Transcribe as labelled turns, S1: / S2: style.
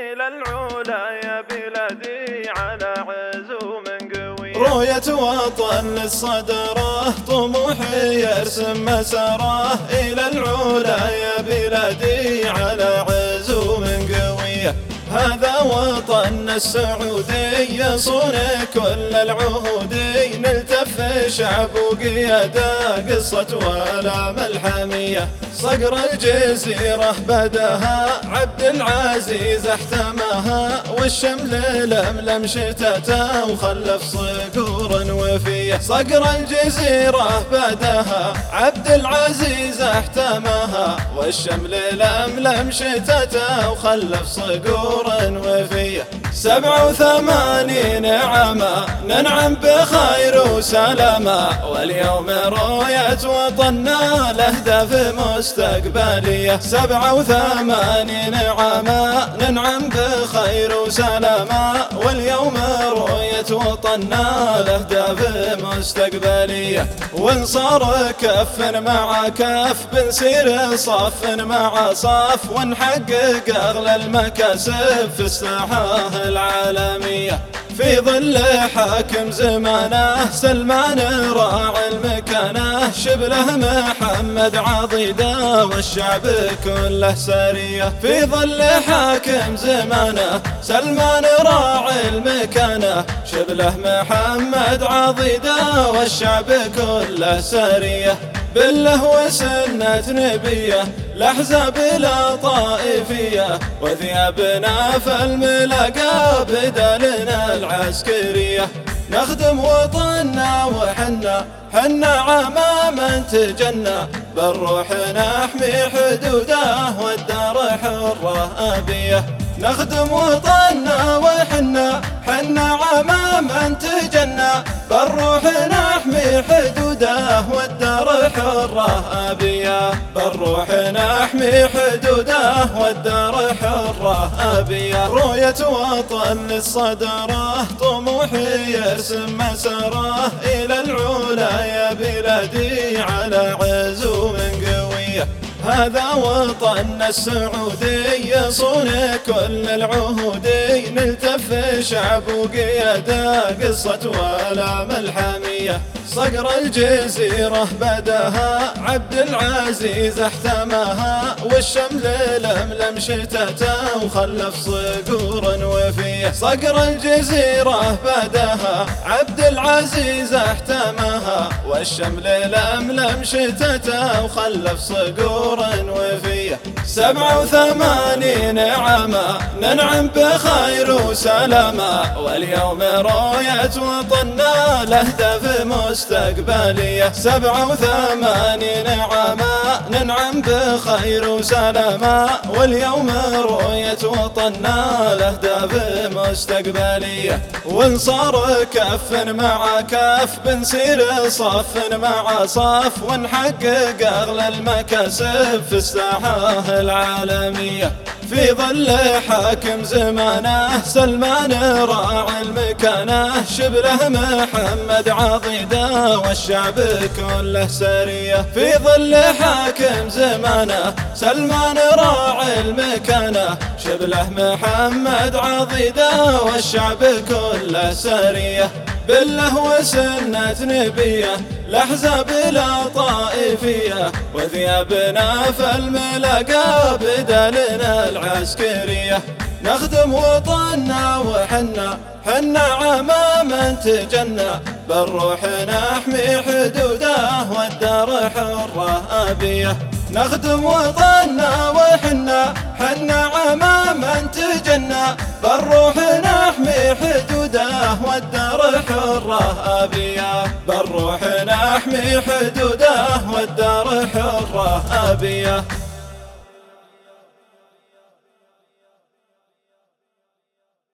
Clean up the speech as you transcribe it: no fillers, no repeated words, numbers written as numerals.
S1: إلى العلا يا بلادي على عزوم قوي.
S2: رؤية وطن للصدره طموحي يرسم مساره، إلى العلا يا بلادي على عزوم قوية. هذا وطن السعودي يصون كل العهودي، نلتف شعب وقيادة قصة والام الحمية. صقر الجزيرة بدها عبد العزيز احتماها، والشمل لملم شتتا وخلف صقور وفية. صقر الجزيرة بدها عبد العزيز احتماها، والشمل لملم شتتا وخلف صقور وفية. 87 عاما ننعم بخير وسلامة، واليوم رؤية وطننا لأهداف مستقبلية. 87 عاما ننعم بخير وسلامة، واليوم رؤية وطننا لأهداف مستقبلية. ونصار كف مع كف بنسير صف مع صف، ونحقق أغلى المكاسب في الساحة العالمية. في ظل حاكم زمانه سلمان راعي المكانه، شبله محمد عضيده والشعب كله سريه. في ظل حاكم زمانه سلمان راعي المكانه، شبله محمد عضيده والشعب كله سريه. بالله وسنة نبيه الأحزاب لا طائفية، وثيابنا فالملاقى بدلنا العسكرية. نخدم وطننا وحنا عماما تجنى، بالروح نحمي حدوده والدار حرة أبية. نخدم وطننا وحنا عماما تجنى، بالروح نحمي حدوده والدار حرة أبية. بالروح نحمي حدوده والدار حرة أبية. رؤية وطن للصدره طموحي يرسم مساره، إلى العلا يا بلادي على عزوم قوية. هذا وطن السعودي يصون كل العهودي، نلتف شعب وقيادة قصة والام الحمية. صقر الجزيرة بدها عبد العزيز احتماها، والشمل لملم شتتا وخلف صقور وفية. صقر الجزيرة بدها عبد العزيز احتماها، والشمل لملم شتتا وخلف صقور وفية. 87 عاما ننعم بخير وسلامة، واليوم رؤية وطننا لأهداف مستقبلية. 87 عاما ننعم بخير وسلامة، واليوم رؤية وطننا لأهداف مستقبلية. ونصار كف مع كف بنسير صف مع صف، ونحقق أغلى المكاسب في الساحة العالمية. في ظل حاكم زمانه سلمان راعي المكانه، شبله محمد عضيده والشعب كله سريه. في ظل حاكم زمانه سلمان راعي المكانه، شبله محمد عضيده والشعب كله سريه. بالله وسنة نبيه الأحزاب لا طائفية، وثيابنا فالملاقى بدلنا العسكرية. نخدم وطننا وحنا عماما تجنى، بالروح نحمي حدوده والدار حرة أبية. نخدم وطننا وحنا عماما تجنى، بالروح نحمي حدوده والدار حرة أبية. بالروح نحمي حدوده والدار حرة أبية.